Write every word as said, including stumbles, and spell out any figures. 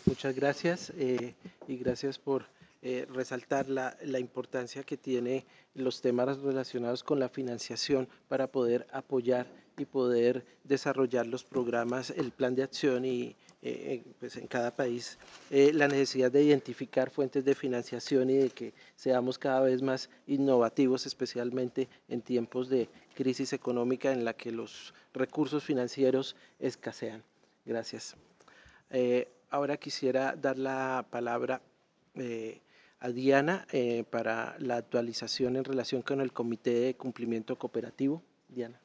Muchas gracias eh, y gracias por eh, resaltar la, la importancia que tiene los temas relacionados con la financiación para poder apoyar y poder desarrollar los programas, el plan de acción y eh, pues en cada país eh, la necesidad de identificar fuentes de financiación y de que seamos cada vez más innovativos, especialmente en tiempos de crisis económica en la que los recursos financieros escasean. Gracias. Eh, ahora quisiera dar la palabra eh, a Diana eh, para la actualización en relación con el Comité de Cumplimiento Cooperativo. Diana.